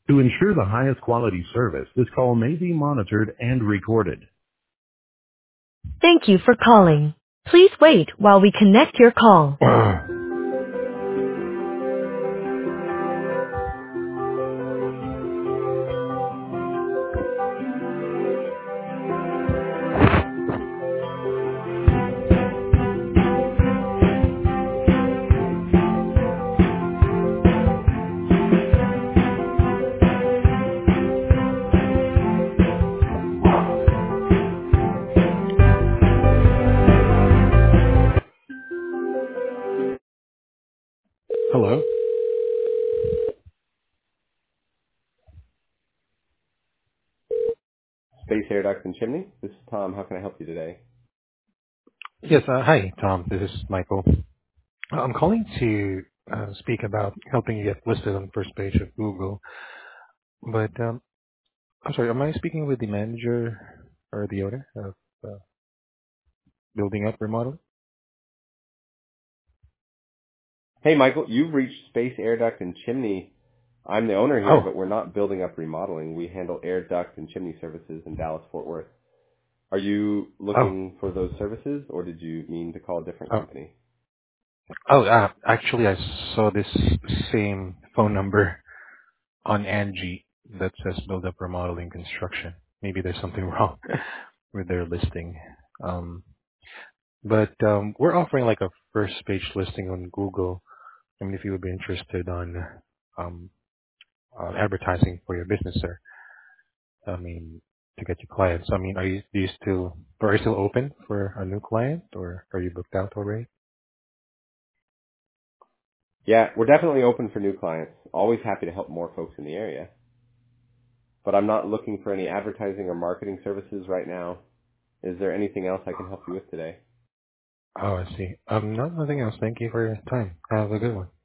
To ensure the highest quality service, this call may be monitored and recorded. Thank you for calling. Please wait while we connect your call. Hello. Space Air Ducts and Chimney. This is Tom. How can I help you today? Yes, hi, Tom. This is Michael. I'm calling to speak about helping you get listed on the first page of Google. But I'm sorry, am I speaking with the manager or the owner of Building Up Remodel? Hey, Michael, you've reached Space Air Duct and Chimney. I'm the owner here, Oh, but we're not building up remodeling. We handle air duct and chimney services in Dallas, Fort Worth. Are you oh, looking for those services, or did you mean to call a different oh, company? actually, I saw this same phone number on Angie that says Build Up Remodeling Construction. Maybe there's something wrong with their listing. Um, but we're offering like a first page listing on Google. I mean, if you would be interested on um, advertising for your business, sir. I mean, to get your clients. I mean, are you still open for a new client, or are you booked out already? Yeah, we're definitely open for new clients. Always happy to help more folks in the area. But I'm not looking for any advertising or marketing services right now. Is there anything else I can help you with today? Oh, I see. Nothing else. Thank you for your time. Have a good one.